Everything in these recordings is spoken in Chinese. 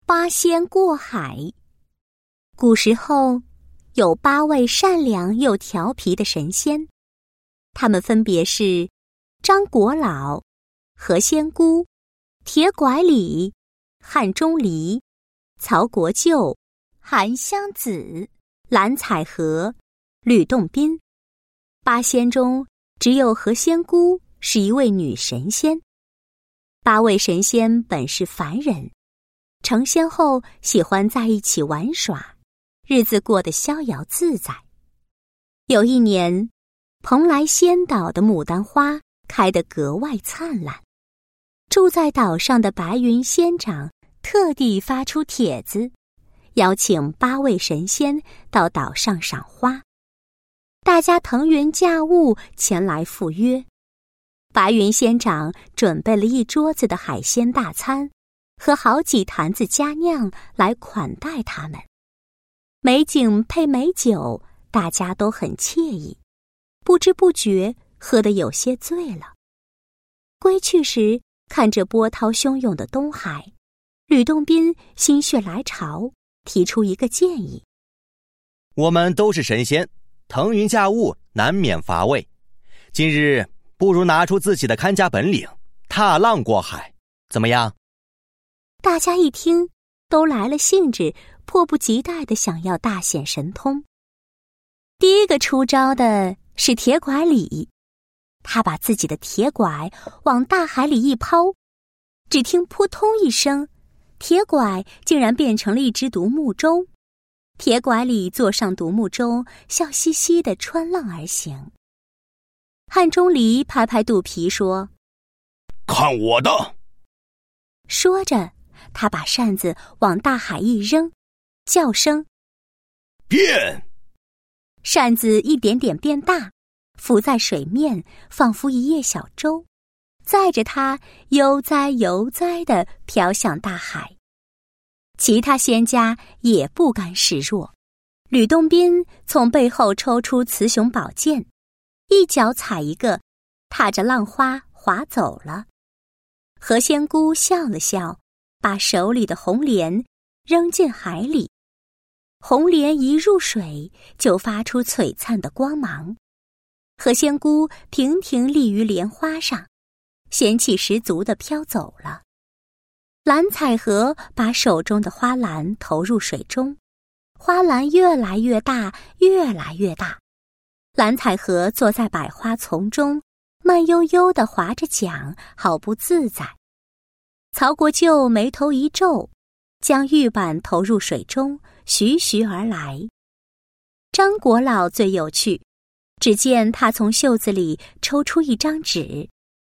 八仙过海。古时候，有8位善良又调皮的神仙，他们分别是张果老、何仙姑、铁拐李、汉钟离、曹国舅、韩湘子、蓝采和、吕洞宾。8仙中，只有何仙姑是一位女神仙。8位神仙本是凡人，成仙后喜欢在一起玩耍，日子过得逍遥自在。有一年，蓬莱仙岛的牡丹花开得格外灿烂，住在岛上的白云仙长特地发出帖子，邀请8位神仙到岛上赏花。大家腾云驾雾前来赴约。白云仙长准备了一桌子的海鲜大餐和好几坛子佳酿来款待他们。美景配美酒，大家都很惬意，不知不觉喝得有些醉了。归去时，看着波涛汹涌的东海，吕洞宾心血来潮，提出一个建议： 我们都是神仙，腾云驾雾难免乏味，今日不如拿出自己的看家本领，踏浪过海，怎么样？ 大家一听，都来了兴致，迫不及待地想要大显神通。第一个出招的是铁拐李，他把自己的铁拐往大海里一抛，只听扑通一声，铁拐竟然变成了一只独木舟。铁拐李坐上独木舟，笑嘻嘻地穿浪而行。汉钟离拍拍肚皮说： 看我的！ 说着，他把扇子往大海一扔，叫声变！ 扇子一点点变大，浮在水面，仿佛一叶小舟，载着它悠哉悠哉地飘向大海。其他仙家也不甘示弱，吕洞宾从背后抽出雌雄宝剑，一脚踩一个，踏着浪花划走了。何仙姑笑了笑，把手里的红莲扔进海里。红莲一入水，就发出璀璨的光芒。何仙姑亭亭立于莲花上，仙气十足地飘走了。蓝采和把手中的花篮投入水中，花篮越来越大，越来越大。蓝采和坐在百花丛中，慢悠悠地划着桨，好不自在。曹国舅眉头一皱，将玉板投入水中，徐徐而来。张果老最有趣，只见他从袖子里抽出一张纸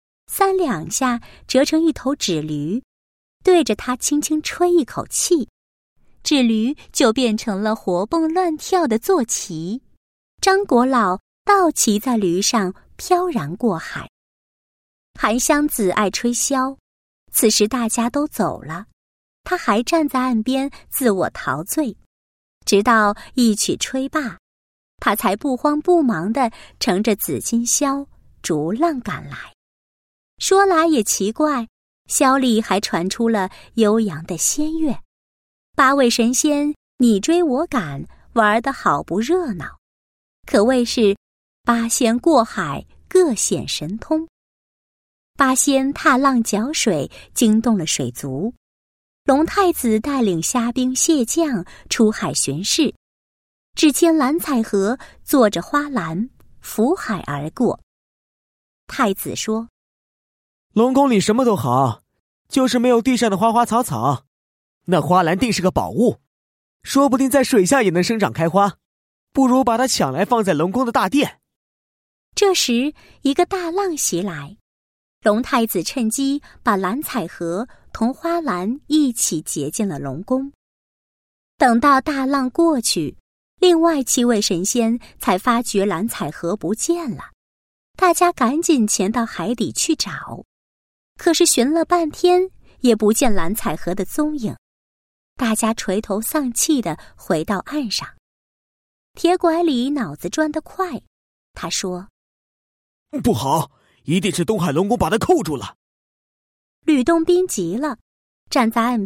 ，3两下折成一头纸驴，对着他轻轻吹一口气，纸驴就变成了活蹦乱跳的坐骑。张果老倒骑在驴上飘然过海。韩湘子爱吹箫，此时大家都走了，他还站在岸边自我陶醉，直到一曲吹罢，他才不慌不忙地乘着紫金箫逐浪赶来。说来也奇怪，箫里还传出了悠扬的仙乐。8位神仙你追我赶，玩得好不热闹，可谓是8仙过海，各显神通。8仙踏浪搅水，惊动了水族。龙太子带领虾兵蟹将出海巡视，只见蓝采和坐着花篮浮海而过。太子说： 龙宫里什么都好，就是没有地上的花花草草，那花篮定是个宝物，说不定在水下也能生长开花，不如把它抢来放在龙宫的大殿。 这时一个大浪袭来，龙太子趁机把蓝采和同花篮一起劫进了龙宫。等到大浪过去，另外7位神仙才发觉蓝采和不见了，大家赶紧潜到海底去找，可是寻了半天也不见蓝采和的踪影，大家垂头丧气地回到岸上。铁拐李脑子转得快，他说： 不好，一定是东海龙宫把他扣住了。 吕洞宾急了，站在岸边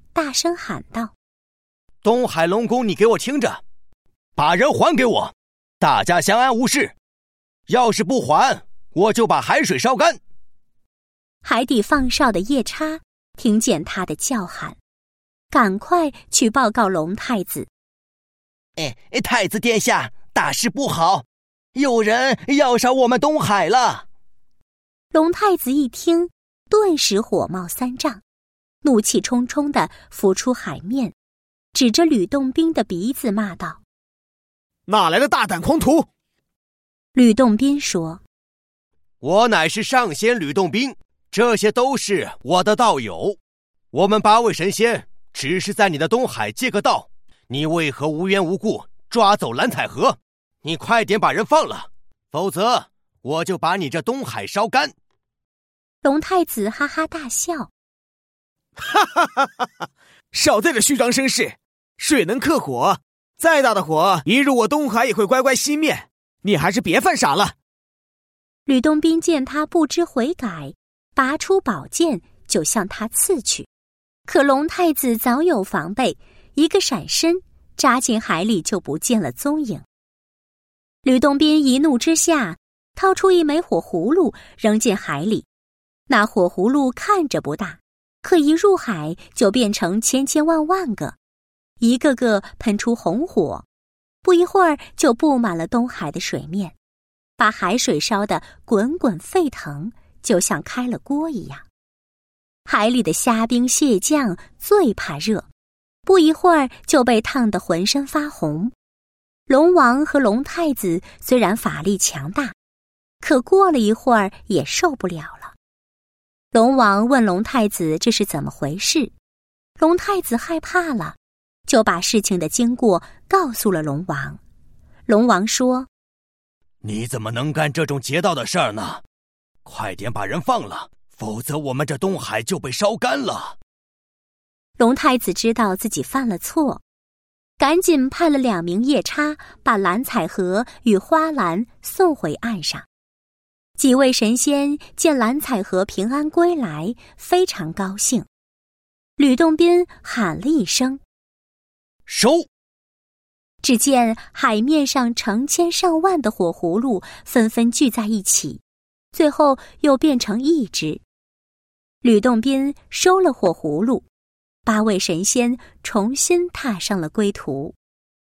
大声喊道：“ 东海龙宫，你给我听着，把人还给我，大家相安无事。要是不还，我就把海水烧干。” 海底放哨的夜叉听见他的叫喊，赶快去报告龙太子。 太子殿下，大事不好，有人要烧我们东海了。 龙太子一听，顿时火冒三丈，怒气冲冲地浮出海面，指着吕洞宾的鼻子骂道：“ 哪来的大胆狂徒！” 吕洞宾说：“ 我乃是上仙吕洞宾，这些都是我的道友。我们8位神仙只是在你的东海借个道，你为何无缘无故抓走蓝采和？你快点把人放了，否则我就把你这东海烧干。” 龙太子哈哈大笑：“ 哈哈哈哈哈！少在这虚张声势，水能克火，再大的火一入我东海也会乖乖熄灭，你还是别犯傻了。” 吕洞宾见他不知悔改，拔出宝剑就向他刺去，可龙太子早有防备，一个闪身扎进海里就不见了踪影。吕洞宾一怒之下，掏出一枚火葫芦扔进海里。那火葫芦看着不大，可一入海就变成千千万万个，一个个喷出红火，不一会儿就布满了东海的水面，把海水烧得滚滚沸腾，就像开了锅一样。海里的虾兵蟹将最怕热，不一会儿就被烫得浑身发红。龙王和龙太子虽然法力强大，可过了一会儿也受不了了。龙王问龙太子这是怎么回事，龙太子害怕了，就把事情的经过告诉了龙王。龙王说：“ 你怎么能干这种劫道的事儿呢？快点把人放了，否则我们这东海就被烧干了。” 龙太子知道自己犯了错，赶紧派了2名夜叉把蓝采和与花篮送回岸上。几位神仙见蓝采和平安归来，非常高兴。吕洞宾喊了一声：“ 收！” 只见海面上成千上万的火葫芦纷纷聚在一起，最后又变成一只。吕洞宾收了火葫芦，8位神仙重新踏上了归途。